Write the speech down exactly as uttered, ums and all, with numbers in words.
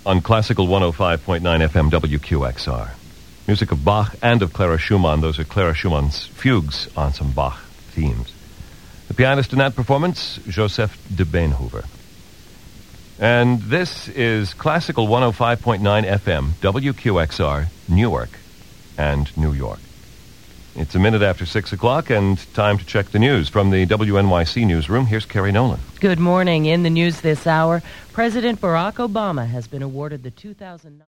on Classical one oh five point nine F M W Q X R. Music of Bach and of Clara Schumann. Those are Clara Schumann's fugues on some Bach themes. The pianist in that performance, Joseph de Beenhoover. And this is Classical one oh five point nine F M, W Q X R, Newark and New York. It's a minute after six o'clock and time to check the news. From the W N Y C newsroom, here's Carrie Nolan. Good morning. In the news this hour, President Barack Obama has been awarded the two thousand nine